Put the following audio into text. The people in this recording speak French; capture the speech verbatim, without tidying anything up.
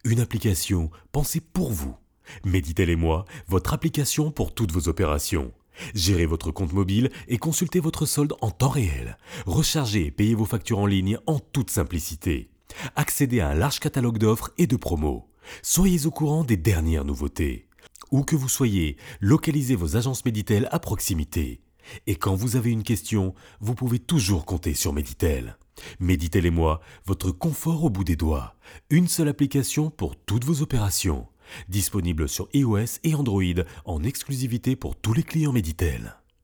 Une application pensée pour vous. Meditel et moi, votre application pour toutes vos opérations. Gérez votre compte mobile et consultez votre solde en temps réel. Rechargez et payez vos factures en ligne en toute simplicité. Accédez à un large catalogue d'offres et de promos. Soyez au courant des dernières nouveautés. Où que vous soyez, localisez vos agences Meditel à proximité. Et quand vous avez une question, vous pouvez toujours compter sur Meditel. Meditel et moi, votre confort au bout des doigts. Une seule application pour toutes vos opérations. Disponible sur iOS et Android en exclusivité pour tous les clients Meditel.